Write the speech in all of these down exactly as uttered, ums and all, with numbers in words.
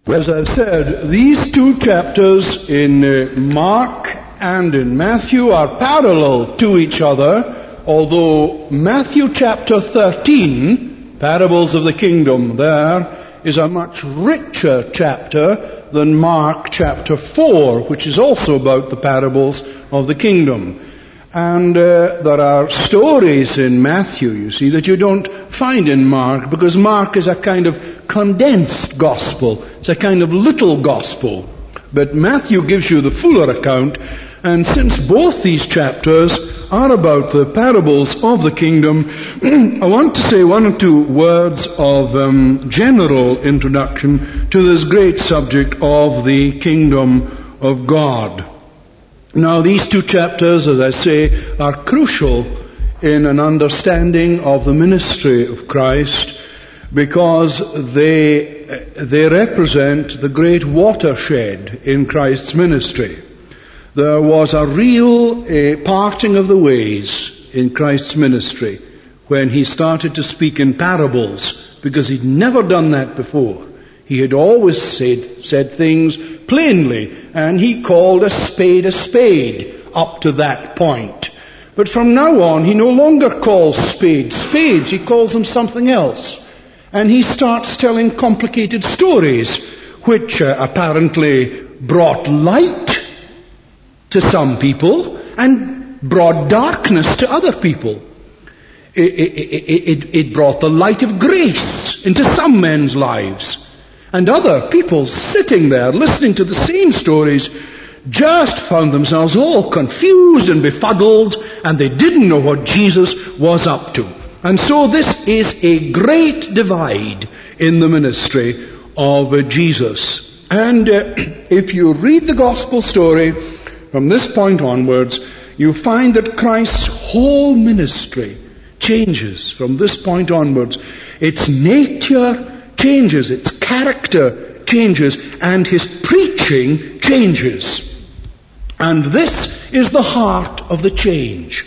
As I've said, these two chapters in uh, Mark and in Matthew are parallel to each other, although Matthew chapter thirteen, Parables of the Kingdom, there is a much richer chapter than Mark chapter four, which is also about the parables of the kingdom. And uh, there are stories in Matthew, you see, that you don't find in Mark, because Mark is a kind of condensed gospel. It's a kind of little gospel. But Matthew gives you the fuller account, and since both these chapters are about the parables of the kingdom, I want to say one or two words of um, general introduction to this great subject of the kingdom of God. Now, these two chapters, as I say, are crucial in an understanding of the ministry of Christ, because they they represent the great watershed in Christ's ministry. There was a real uh, parting of the ways in Christ's ministry when he started to speak in parables, because he'd never done that before. He had always said, said things plainly, and he called a spade a spade up to that point. But from now on, he no longer calls spades spades, he calls them something else. And he starts telling complicated stories, which uh, apparently brought light to some people and brought darkness to other people. It, it, it, it brought the light of grace into some men's lives. And other people sitting there listening to the same stories just found themselves all confused and befuddled, and they didn't know what Jesus was up to. And so this is a great divide in the ministry of uh, Jesus. And uh, if you read the gospel story from this point onwards, you find that Christ's whole ministry changes from this point onwards. Its nature changes, its character changes, and his preaching changes. And this is the heart of the change.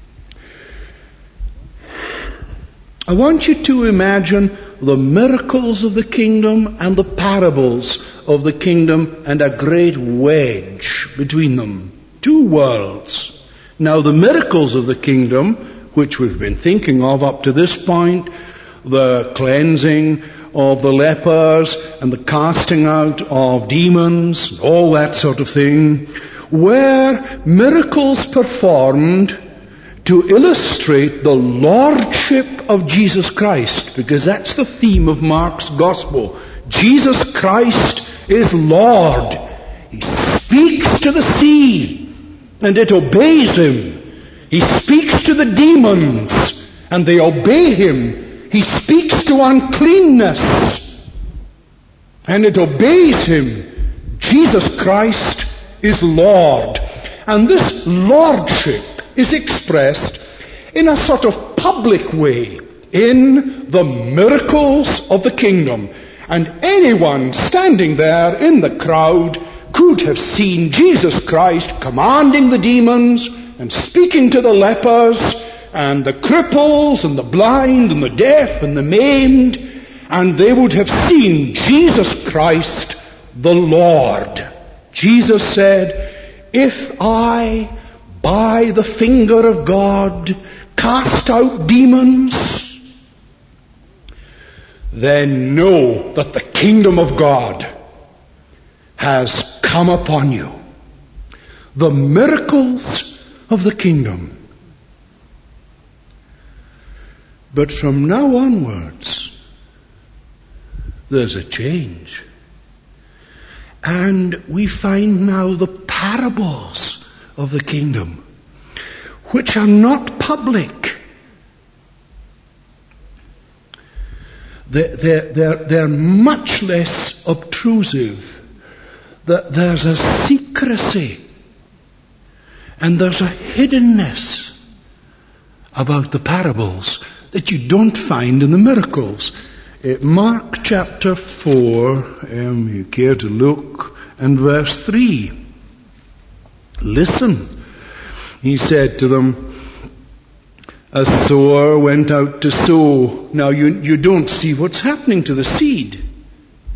I want you to imagine the miracles of the kingdom and the parables of the kingdom, and a great wedge between them. Two worlds. Now, the miracles of the kingdom, which we've been thinking of up to this point, the cleansing of the lepers and the casting out of demons, all that sort of thing, were miracles performed to illustrate the lordship of Jesus Christ, because that's the theme of Mark's gospel. Jesus Christ is Lord. He speaks to the sea and it obeys him. He speaks to the demons and they obey him. He speaks to uncleanness and it obeys him. Jesus Christ is Lord. And this lordship is expressed in a sort of public way in the miracles of the kingdom. And anyone standing there in the crowd could have seen Jesus Christ commanding the demons and speaking to the lepers and the cripples and the blind and the deaf and the maimed, and they would have seen Jesus Christ the Lord. Jesus said, "If I by the finger of God cast out demons, then know that the kingdom of God has come upon you." The miracles of the kingdom. But from now onwards, there's a change. And we find now the parables of the kingdom, which are not public. They're, they're, they're, they're much less obtrusive. There's a secrecy and there's a hiddenness about the parables that you don't find in the miracles. Uh, Mark chapter four, um, you care to look, and verse three. Listen, he said to them, a sower went out to sow. Now you, you don't see what's happening to the seed.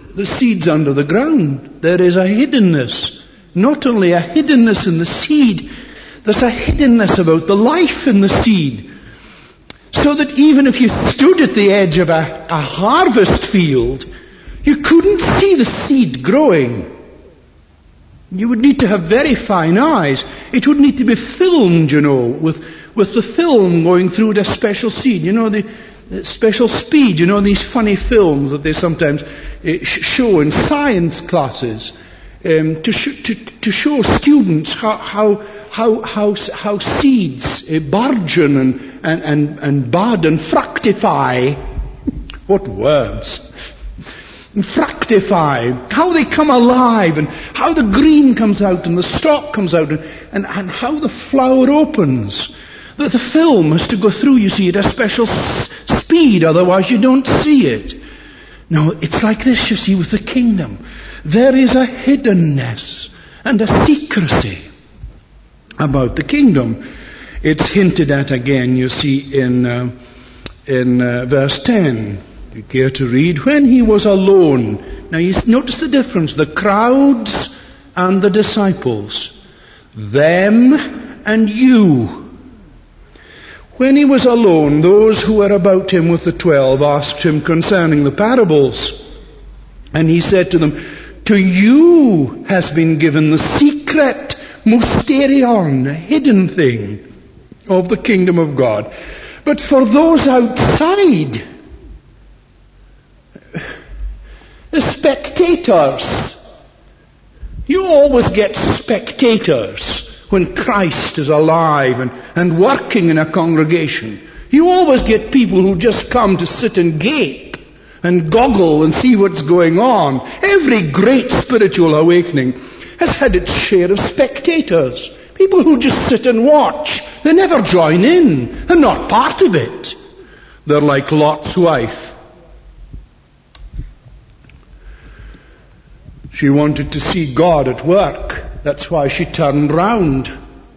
the seed's under the ground. There is a hiddenness. Not only a hiddenness in the seed, there's a hiddenness about the life in the seed. So that even if you stood at the edge of a, a harvest field, you couldn't see the seed growing. You would need to have very fine eyes. It would need to be filmed, you know, with, with the film going through at a special speed. You know, the, the special speed, you know, these funny films that they sometimes uh, show in science classes. Um, to, sh- to, to show students how how how how, how seeds uh, burgeon and, and, and, and bud and fructify. What words? And fructify, how they come alive and how the green comes out and the stalk comes out and, and, and how the flower opens. The, the film has to go through, you see, at a special s- speed, otherwise you don't see it. No, it's like this, you see, with the kingdom. There is a hiddenness and a secrecy about the kingdom. It's hinted at again, you see, in uh, in uh, verse ten. If you care to read, when he was alone. Now you notice the difference, the crowds and the disciples. Them and you. When he was alone, those who were about him with the twelve asked him concerning the parables. And he said to them, to you has been given the secret, mysterion, a hidden thing of the kingdom of God. But for those outside, the spectators, you always get spectators when Christ is alive and, and working in a congregation. You always get people who just come to sit and gape and goggle and see what's going on. Every great spiritual awakening has had its share of spectators. People who just sit and watch. They never join in. They're not part of it. They're like Lot's wife. She wanted to see God at work. That's why she turned round.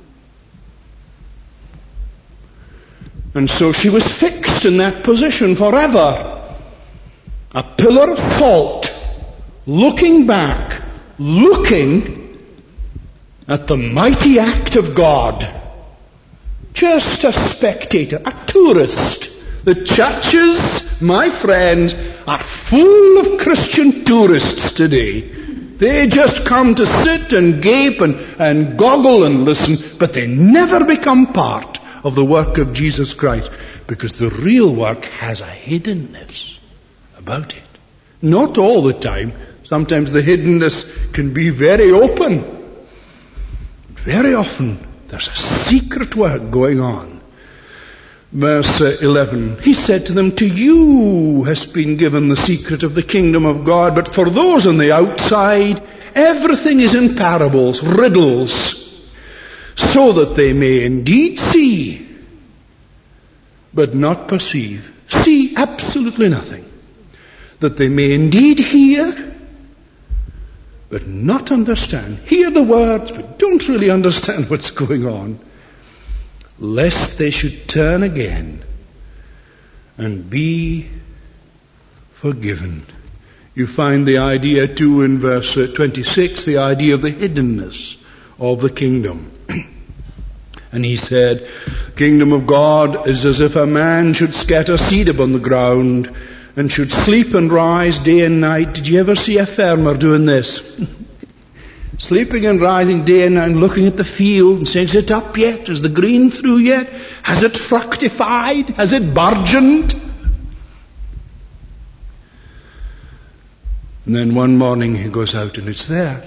And so she was fixed in that position forever. A pillar of salt, looking back, looking at the mighty act of God. Just a spectator, a tourist. The churches, my friends, are full of Christian tourists today. They just come to sit and gape and, and goggle and listen, but they never become part of the work of Jesus Christ, because the real work has a hiddenness about it. Not all the time. Sometimes the hiddenness can be very open. Very often there's a secret work going on. Verse eleven, he said to them, to you has been given the secret of the kingdom of God, but for those on the outside, everything is in parables, riddles, so that they may indeed see, but not perceive. See absolutely nothing. That they may indeed hear, but not understand. Hear the words, but don't really understand what's going on. Lest they should turn again and be forgiven. You find the idea too in verse twenty-six, the idea of the hiddenness of the kingdom. And he said, the kingdom of God is as if a man should scatter seed upon the ground and should sleep and rise day and night. Did you ever see a farmer doing this? Sleeping and rising day and night, looking at the field and saying, is it up yet? Is the green through yet? Has it fructified? Has it burgeoned? And then one morning he goes out and it's there.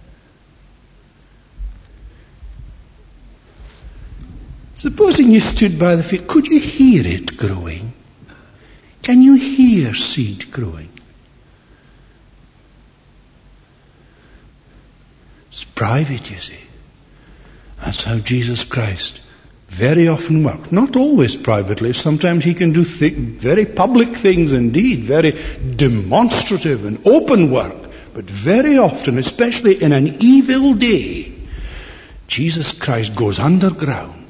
Supposing you stood by the field, could you hear it growing? Can you hear seed growing? It's private, you see. That's how Jesus Christ very often works. Not always privately. Sometimes he can do th- very public things indeed, very demonstrative and open work. But very often, especially in an evil day, Jesus Christ goes underground,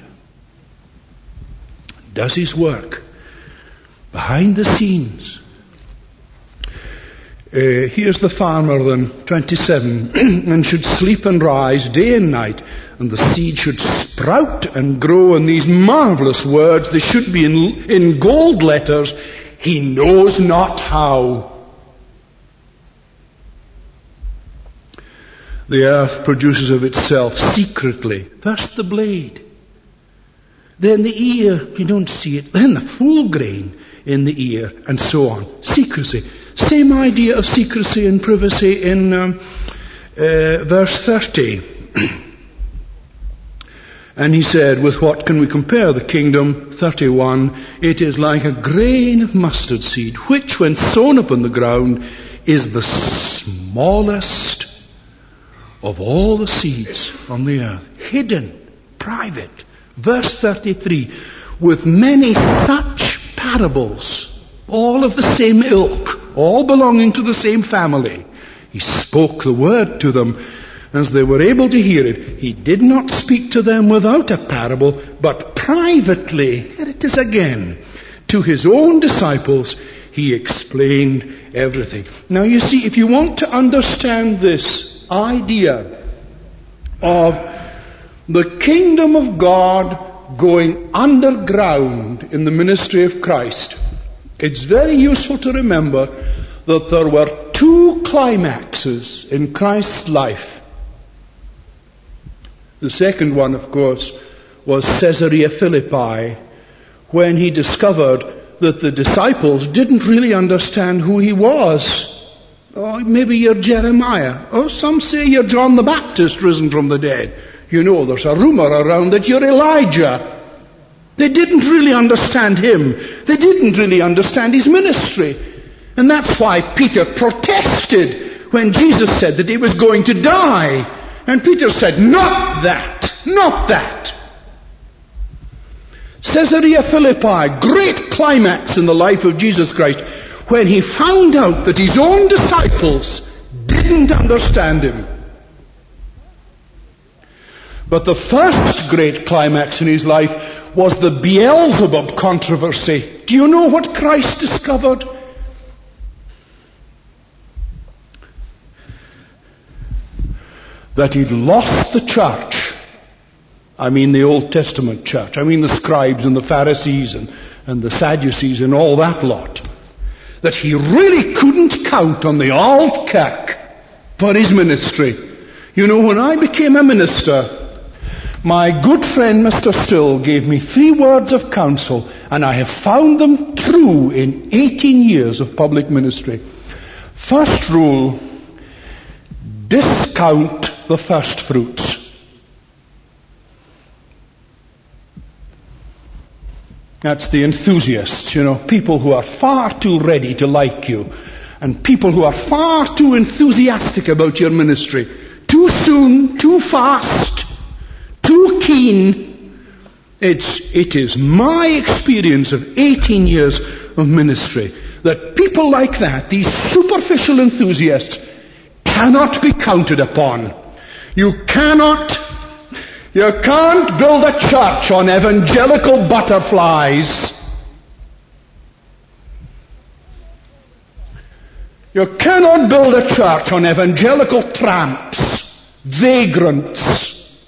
does his work behind the scenes. Uh, here's the farmer then, twenty-seven, and should sleep and rise day and night, and the seed should sprout and grow, and these marvelous words, they should be in, in gold letters, he knows not how. The earth produces of itself secretly, first the blade, then the ear, you don't see it, then the full grain in the ear, and so on. Secrecy. Same idea of secrecy and privacy in um, uh, verse thirty. And he said, with what can we compare the kingdom? thirty-one, it is like a grain of mustard seed, which when sown upon the ground is the smallest of all the seeds on the earth. Hidden, private. Verse thirty-three, with many such parables, all of the same ilk, all belonging to the same family. He spoke the word to them as they were able to hear it. He did not speak to them without a parable, but privately, here it is again, to his own disciples, he explained everything. Now you see, if you want to understand this idea of the kingdom of God going underground in the ministry of Christ, it's very useful to remember that there were two climaxes in Christ's life. The second one, of course, was Caesarea Philippi, when he discovered that the disciples didn't really understand who he was. Oh, maybe you're Jeremiah. Oh, some say you're John the Baptist risen from the dead. You know, there's a rumor around that you're Elijah. They didn't really understand him. They didn't really understand his ministry. And that's why Peter protested when Jesus said that he was going to die. And Peter said, not that, not that. Caesarea Philippi, great climax in the life of Jesus Christ, when he found out that his own disciples didn't understand him. But the first great climax in his life was the Beelzebub controversy. Do you know what Christ discovered? That he'd lost the church. I mean the Old Testament church. I mean the scribes and the Pharisees and, and the Sadducees and all that lot. That he really couldn't count on the Old Kirk for his ministry. You know, when I became a minister, my good friend Mister Still gave me three words of counsel, and I have found them true in eighteen years of public ministry. First rule, discount the first fruits. That's the enthusiasts, you know, people who are far too ready to like you, and people who are far too enthusiastic about your ministry. Too soon, too fast, too keen. It's, it is my experience of eighteen years of ministry that people like that, these superficial enthusiasts, cannot be counted upon. You cannot, you can't build a church on evangelical butterflies. You cannot build a church on evangelical tramps, vagrants.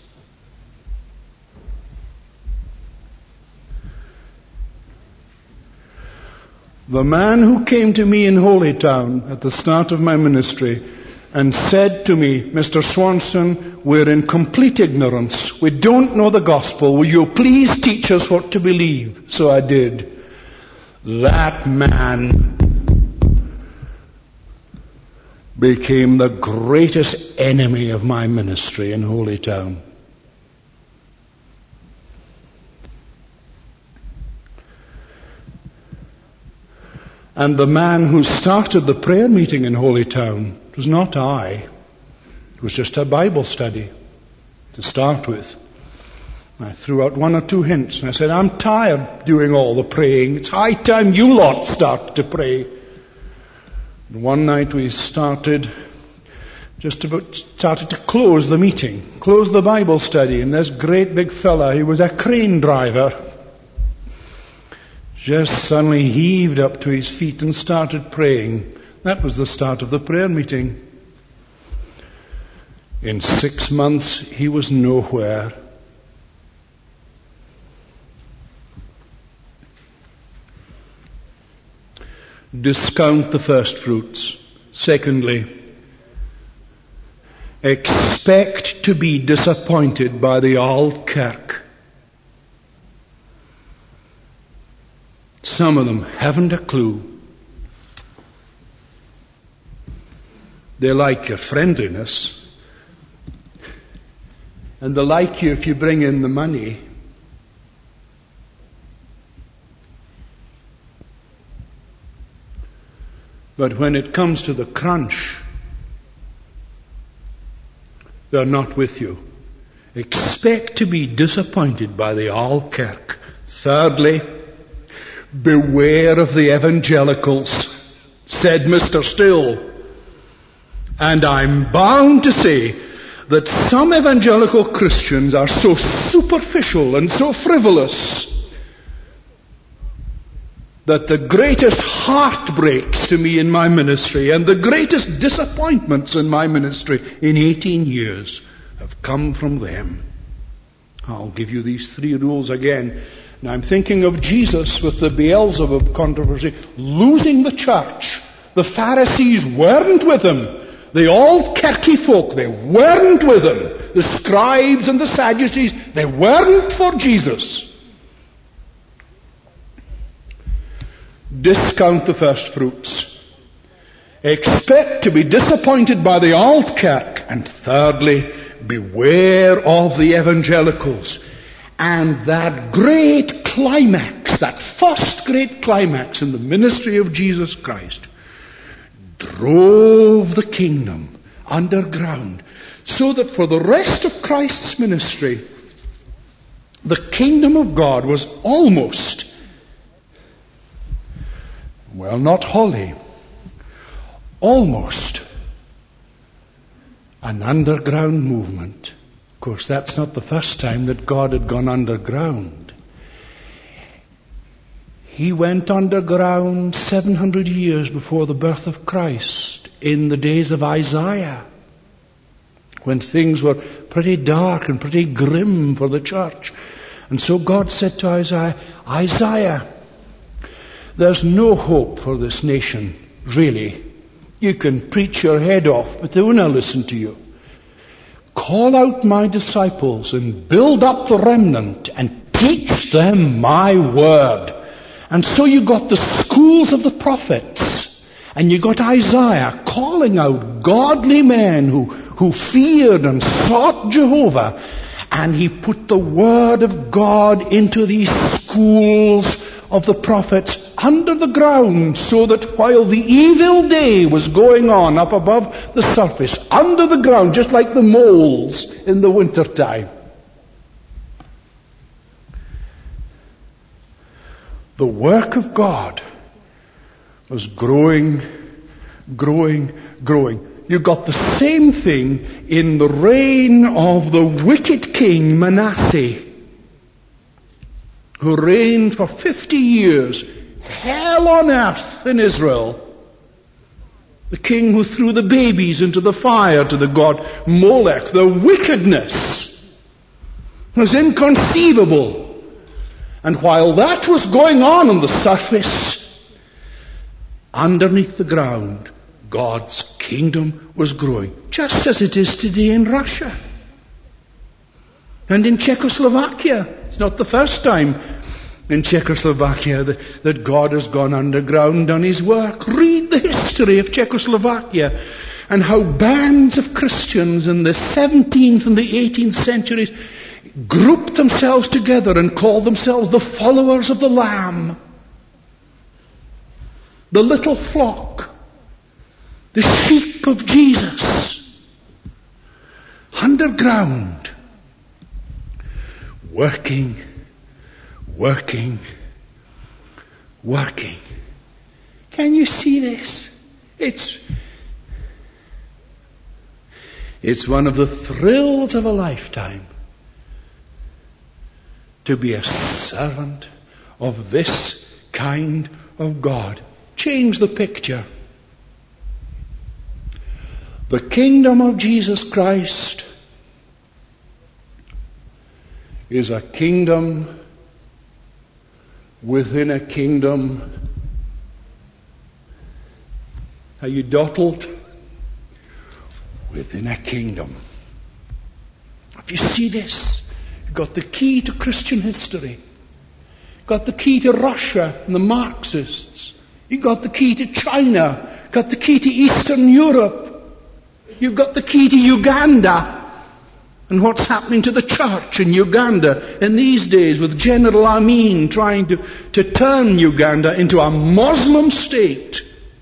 The man who came to me in Holytown at the start of my ministry and said to me, Mister Swanson, we're in complete ignorance. We don't know the gospel. Will you please teach us what to believe? So I did. That man became the greatest enemy of my ministry in Holytown. And the man who started the prayer meeting in Holytown, it was not I. It was just a Bible study to start with. I threw out one or two hints and I said, I'm tired doing all the praying. It's high time you lot start to pray. And one night we started, just about started to close the meeting, close the Bible study, and this great big fella, he was a crane driver, just suddenly heaved up to his feet and started praying. That was the start of the prayer meeting. In six months, he was nowhere. Discount the first fruits. Secondly, expect to be disappointed by the Auld Kirk. Some of them haven't a clue. They like your friendliness, and they like you if you bring in the money. But when it comes to the crunch, they're not with you. Expect to be disappointed by the Auld Kirk. Thirdly, beware of the evangelicals, said Mister Still. And I'm bound to say that some evangelical Christians are so superficial and so frivolous that the greatest heartbreaks to me in my ministry and the greatest disappointments in my ministry in eighteen years have come from them. I'll give you these three rules again. Now I'm thinking of Jesus with the Beelzebub controversy, losing the church. The Pharisees weren't with him. The Auld Kirky folk, they weren't with him. The scribes and the Sadducees, they weren't for Jesus. Discount the first fruits. Expect to be disappointed by the Auld Kirk. And thirdly, beware of the evangelicals. And that great climax, that first great climax in the ministry of Jesus Christ, drove the kingdom underground, so that for the rest of Christ's ministry, the kingdom of God was almost, well, not wholly, almost an underground movement. Of course, that's not the first time that God had gone underground. He went underground seven hundred years before the birth of Christ, in the days of Isaiah, when things were pretty dark and pretty grim for the church. And so God said to Isaiah, Isaiah, there's no hope for this nation, really. You can preach your head off, but they won't listen to you. Call out my disciples and build up the remnant and teach them my word. And so you got the schools of the prophets, and you got Isaiah calling out godly men who, who feared and sought Jehovah, and he put the word of God into these schools of the prophets under the ground, so that while the evil day was going on up above the surface, under the ground, just like the moles in the winter time, the work of God was growing, growing, growing. You got the same thing in the reign of the wicked king Manasseh, who reigned for fifty years. Hell on earth in Israel. The king who threw the babies into the fire to the god Molech. The wickedness was inconceivable. And while that was going on on the surface, underneath the ground, God's kingdom was growing, just as it is today in Russia and in Czechoslovakia. It's not the first time in Czechoslovakia that, that God has gone underground on his work. Read the history of Czechoslovakia and how bands of Christians in the seventeenth and the eighteenth centuries grouped themselves together and called themselves the followers of the Lamb. The little flock. The sheep of Jesus. Underground. Working, working, working. Can you see this? It's, it's one of the thrills of a lifetime to be a servant of this kind of God. Change the picture. The kingdom of Jesus Christ is a kingdom within a kingdom. Are you dottled? Within a kingdom. If you see this, you've got the key to Christian history. You've got the key to Russia and the Marxists. You've got the key to China. You've got the key to Eastern Europe. You've got the key to Uganda. And what's happening to the church in Uganda in these days with General Amin trying to, to turn Uganda into a Muslim state.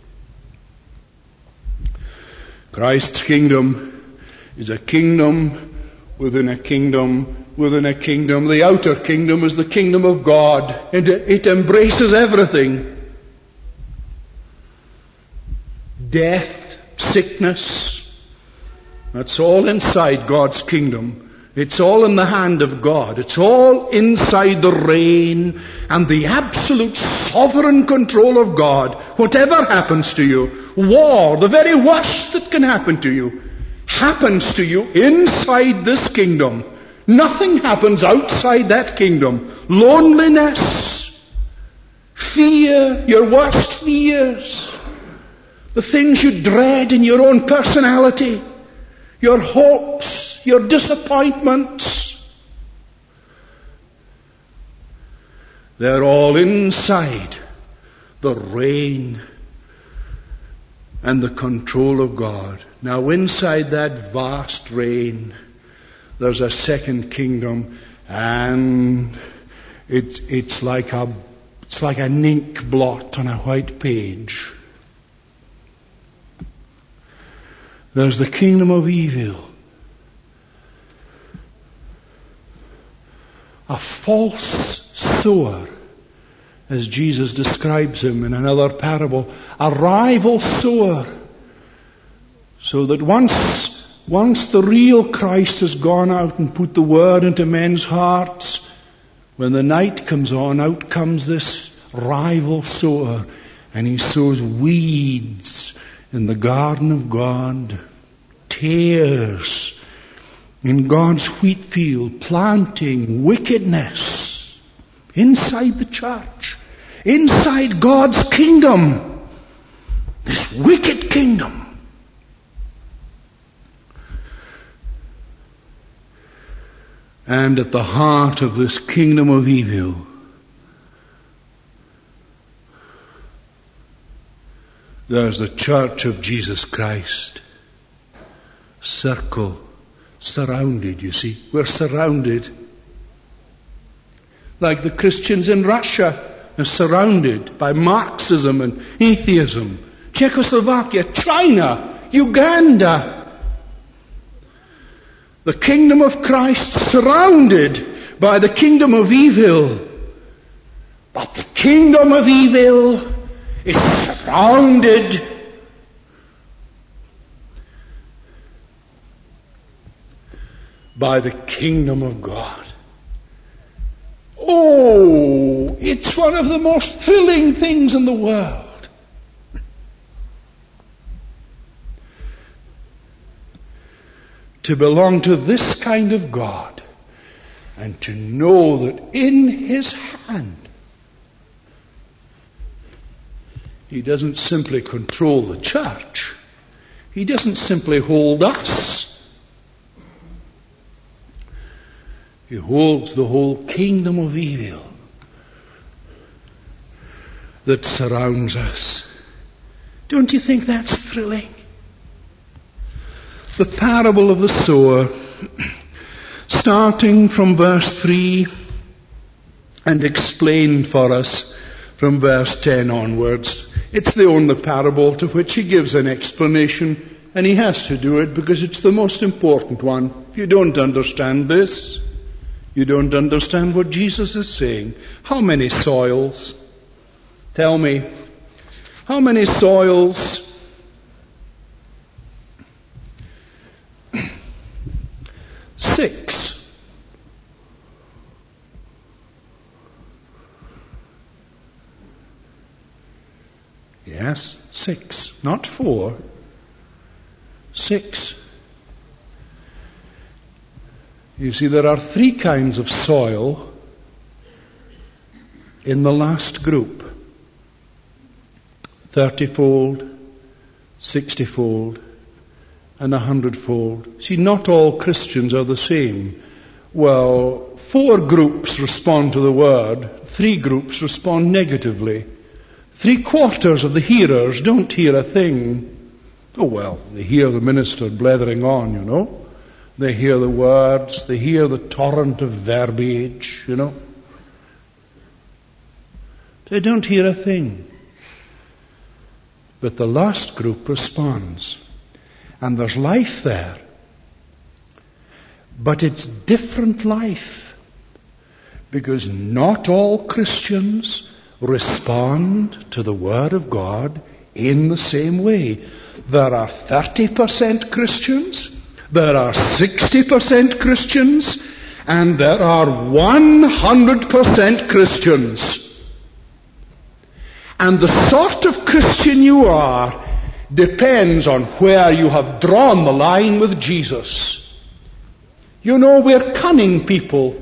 Christ's kingdom is a kingdom within a kingdom within a kingdom. The outer kingdom is the kingdom of God, and it embraces everything. Death, sickness, that's all inside God's kingdom. It's all in the hand of God. It's all inside the reign and the absolute sovereign control of God. Whatever happens to you, war, the very worst that can happen to you, happens to you inside this kingdom. Nothing happens outside that kingdom. Loneliness, fear, your worst fears, the things you dread in your own personality, your hopes, your disappointments, they're all inside the reign and the control of God. Now inside that vast reign, there's a second kingdom, and it's it's like a it's like an ink blot on a white page. There's the kingdom of evil. A false sower, as Jesus describes him in another parable, a rival sower. So that once, once the real Christ has gone out and put the word into men's hearts, when the night comes on, out comes this rival sower, and he sows weeds in the garden of God, tares in God's wheat field, planting wickedness inside the church, inside God's kingdom, this wicked kingdom. And at the heart of this kingdom of evil, there's the church of Jesus Christ. Circle, surrounded, you see. We're surrounded. Like the Christians in Russia are surrounded by Marxism and atheism. Czechoslovakia, China, Uganda. The kingdom of Christ surrounded by the kingdom of evil. But the kingdom of evil is surrounded by the kingdom of God. Oh, it's one of the most thrilling things in the world. To belong to this kind of God and to know that in His hand He doesn't simply control the church. He doesn't simply hold us. He holds the whole kingdom of evil that surrounds us. Don't you think that's thrilling? The parable of the sower, starting from verse three and explained for us from verse ten onwards. It's the only parable to which he gives an explanation, and he has to do it because it's the most important one. If you don't understand this, you don't understand what Jesus is saying. How many soils? Tell me. How many soils? Six. Yes, six, not four. six. You see, there are three kinds of soil in the last group. Thirtyfold, sixtyfold, and a hundredfold. See, not all Christians are the same. Well, four groups respond to the word, three groups respond negatively. Three quarters of the hearers don't hear a thing. Oh well, they hear the minister blethering on, you know. They hear the words, they hear the torrent of verbiage, you know. They don't hear a thing. But the last group responds. And there's life there. But it's different life. Because not all Christians respond to the Word of God in the same way. There are thirty percent Christians, there are sixty percent Christians, and there are one hundred percent Christians. And the sort of Christian you are depends on where you have drawn the line with Jesus. You know, we're cunning people.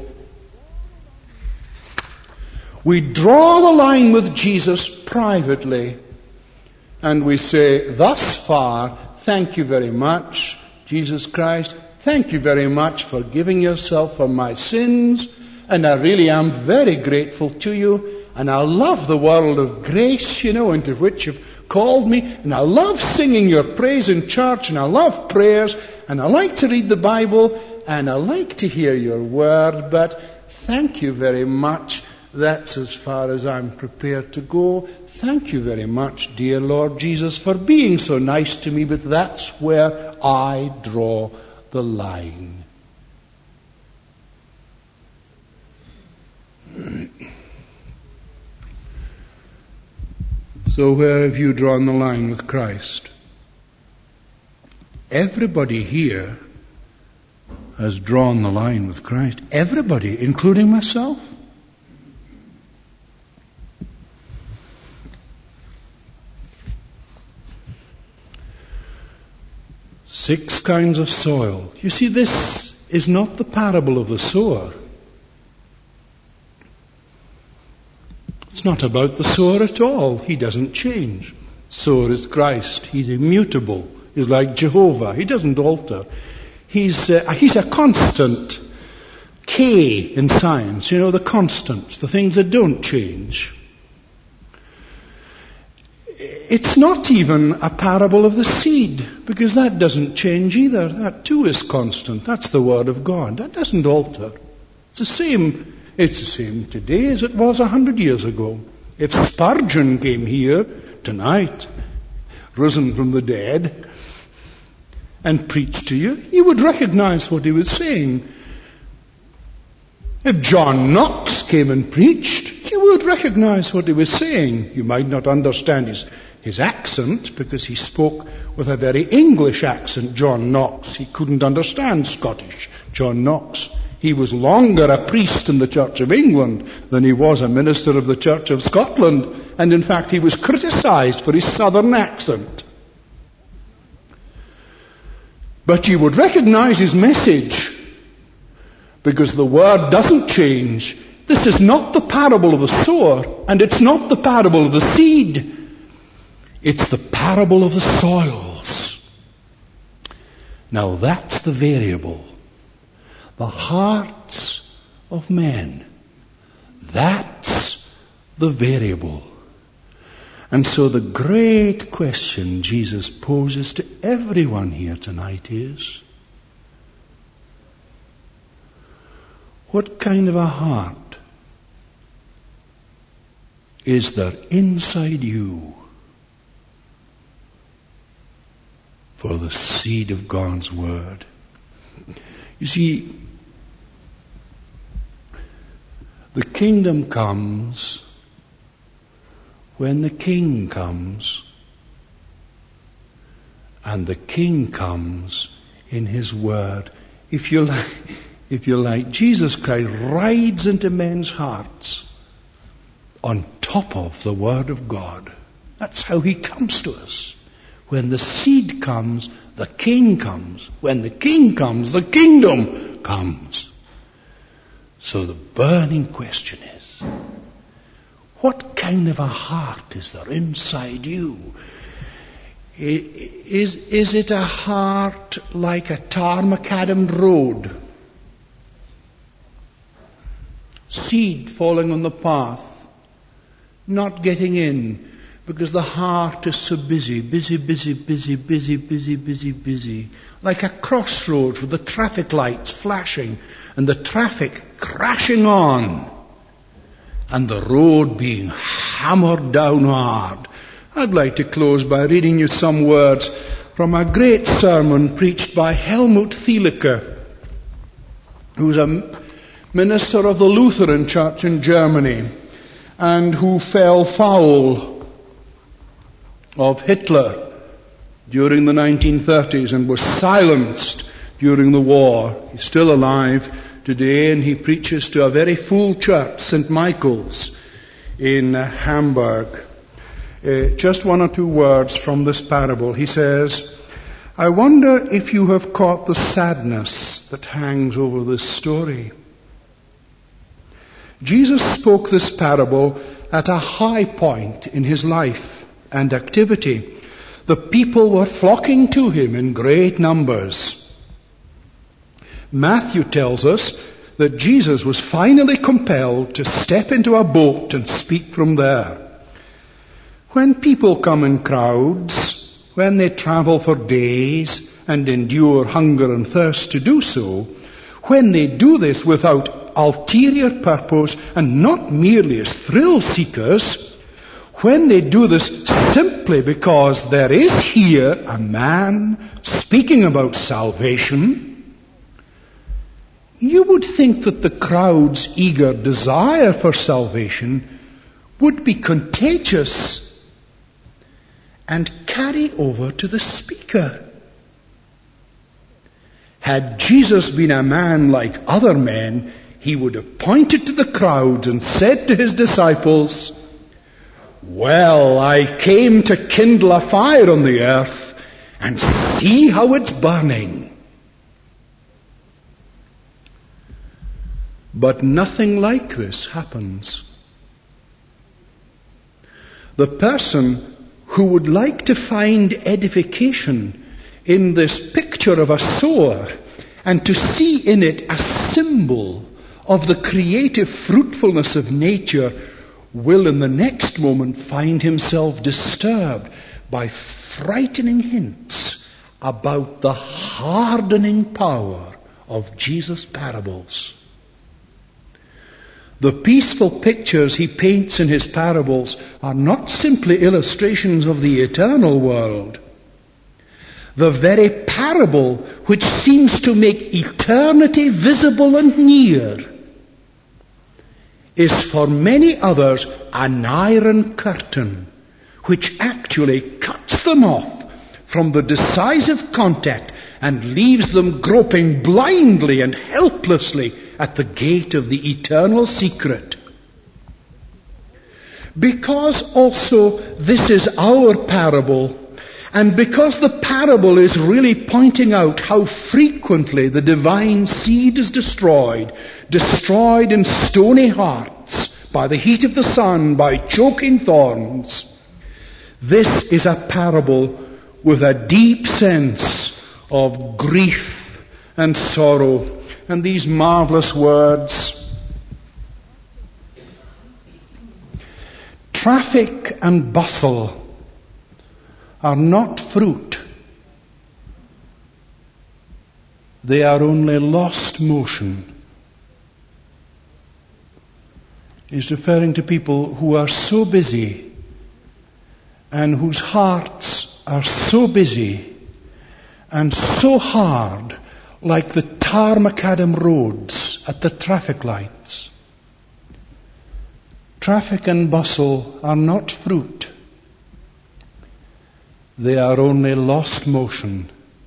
We draw the line with Jesus privately, and we say, thus far, thank you very much, Jesus Christ. Thank you very much for giving yourself for my sins, and I really am very grateful to you. And I love the world of grace, you know, into which you've called me. And I love singing your praise in church. And I love prayers. And I like to read the Bible. And I like to hear your word. But thank you very much. That's as far as I'm prepared to go. Thank you very much, dear Lord Jesus, for being so nice to me. But that's where I draw the line. So where have you drawn the line with Christ? Everybody here has drawn the line with Christ. Everybody, including myself. Six kinds of soil. You see, this is not the parable of the sower. It's not about the sower at all. He doesn't change. Sower is Christ. He's immutable. He's like Jehovah. He doesn't alter. He's uh, he's a constant. K in science, you know, the constants, the things that don't change. It's not even a parable of the seed, because that doesn't change either. That too is constant. That's the Word of God. That doesn't alter. It's the same. It's the same today as it was a hundred years ago. If Spurgeon came here tonight, risen from the dead, and preached to you, you would recognize what he was saying. If John Knox came and preached, you would recognize what he was saying. You might not understand his, his accent, because he spoke with a very English accent, John Knox. He couldn't understand Scottish, John Knox. He was longer a priest in the Church of England than he was a minister of the Church of Scotland. And in fact, he was criticized for his southern accent. But you would recognize his message, because the word doesn't change. This is not the parable of the sower, and it's not the parable of the seed. It's the parable of the soils. Now that's the variable. The hearts of men. That's the variable. And so the great question Jesus poses to everyone here tonight is, what kind of a heart is there inside you for the seed of God's Word? You see, the kingdom comes when the King comes, and the King comes in His Word. If you like, if you like, Jesus Christ rides into men's hearts on top of the Word of God. That's how He comes to us. When the seed comes, the king comes. When the king comes, the kingdom comes. So the burning question is, what kind of a heart is there inside you? Is, is it a heart like a tar-macadam road? Seed falling on the path, not getting in, because the heart is so busy, busy, busy, busy, busy, busy, busy, busy. Like a crossroads with the traffic lights flashing and the traffic crashing on and the road being hammered down hard. I'd like to close by reading you some words from a great sermon preached by Helmut Thielicke, who's a minister of the Lutheran Church in Germany and who fell foul of Hitler during the nineteen thirties and was silenced during the war. He's still alive today, and he preaches to a very full church, Saint Michael's, in uh, Hamburg. Uh, just one or two words from this parable. He says, I wonder if you have caught the sadness that hangs over this story. Jesus spoke this parable at a high point in his life and activity. The people were flocking to him in great numbers. Matthew tells us that Jesus was finally compelled to step into a boat and speak from there. When people come in crowds, when they travel for days and endure hunger and thirst to do so, when they do this without ulterior purpose and not merely as thrill seekers, when they do this simply because there is here a man speaking about salvation, you would think that the crowd's eager desire for salvation would be contagious and carry over to the speaker. Had Jesus been a man like other men, he would have pointed to the crowd and said to his disciples, well, I came to kindle a fire on the earth and see how it's burning. But nothing like this happens. The person who would like to find edification in this picture of a sower and to see in it a symbol of the creative fruitfulness of nature will in the next moment find himself disturbed by frightening hints about the hardening power of Jesus' parables. The peaceful pictures he paints in his parables are not simply illustrations of the eternal world. The very parable which seems to make eternity visible and near is for many others an iron curtain which actually cuts them off from the decisive contact and leaves them groping blindly and helplessly at the gate of the eternal secret. Because also this is our parable, and because the parable is really pointing out how frequently the divine seed is destroyed, destroyed in stony hearts by the heat of the sun, by choking thorns, this is a parable with a deep sense of grief and sorrow. And these marvelous words, traffic and bustle are not fruit. They are only lost motion. He's referring to people who are so busy and whose hearts are so busy and so hard, like the tar macadam roads at the traffic lights. Traffic and bustle are not fruit. They are only lost motion.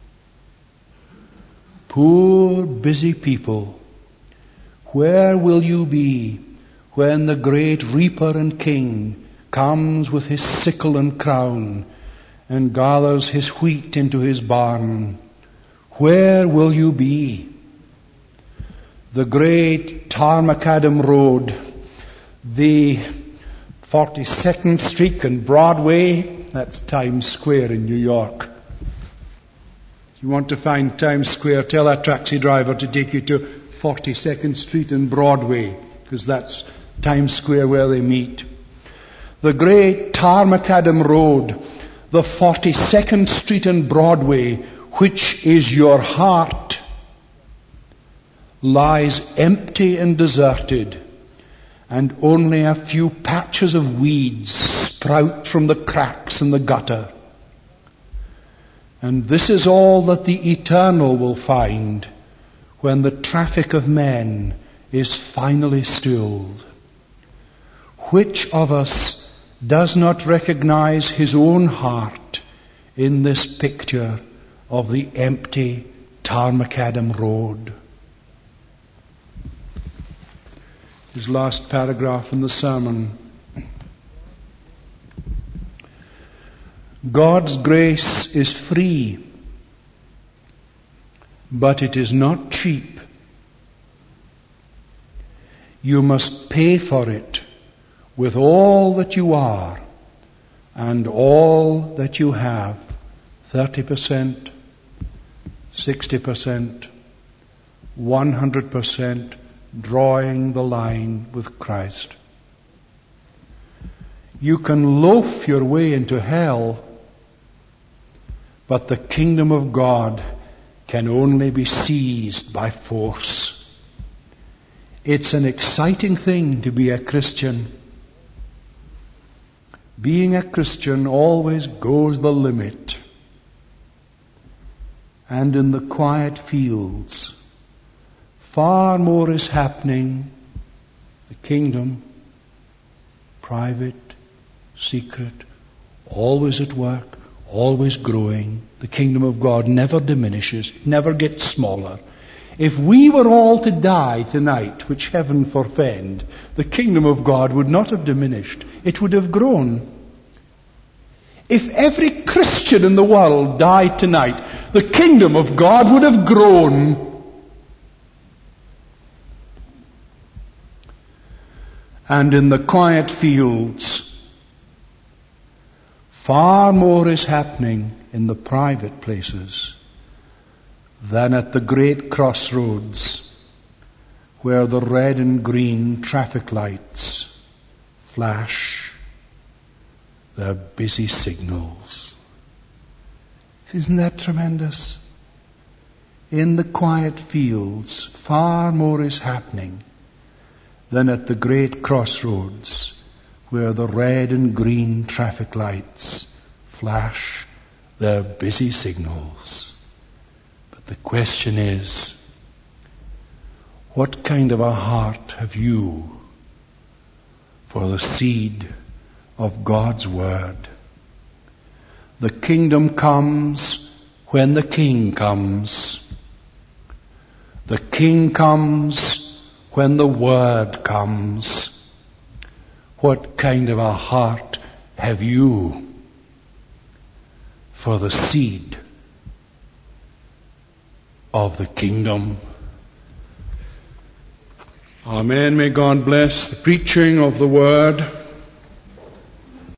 Poor busy people, where will you be when the great reaper and king comes with his sickle and crown and gathers his wheat into his barn, where will you be? The great Tarmacadam Road, the forty-second Street and Broadway, that's Times Square in New York. If you want to find Times Square, tell a taxi driver to take you to forty-second Street and Broadway, because that's Times Square where they meet. The great Tarmacadam Road, the forty-second Street and Broadway, which is your heart, lies empty and deserted, and only a few patches of weeds sprout from the cracks in the gutter. And this is all that the eternal will find when the traffic of men is finally stilled. Which of us does not recognize his own heart in this picture of the empty Tarmacadam Road? His last paragraph in the sermon. God's grace is free, but it is not cheap. You must pay for it with all that you are and all that you have. thirty percent, sixty percent, one hundred percent, drawing the line with Christ. You can loaf your way into hell, but the kingdom of God can only be seized by force. It's an exciting thing to be a Christian. Being a Christian always goes the limit. And in the quiet fields, far more is happening. The kingdom, private, secret, always at work, always growing. The kingdom of God never diminishes, never gets smaller. If we were all to die tonight, which heaven forfend, the kingdom of God would not have diminished. It would have grown. If every Christian in the world died tonight, the kingdom of God would have grown. And in the quiet fields, far more is happening in the private places than at the great crossroads where the red and green traffic lights flash their busy signals. Isn't that tremendous? In the quiet fields, far more is happening than at the great crossroads where the red and green traffic lights flash their busy signals. But the question is, what kind of a heart have you for the seed of God's Word? The kingdom comes when the King comes. The King comes when the Word comes. What kind of a heart have you for the seed of the kingdom? Amen. May God bless the preaching of the Word.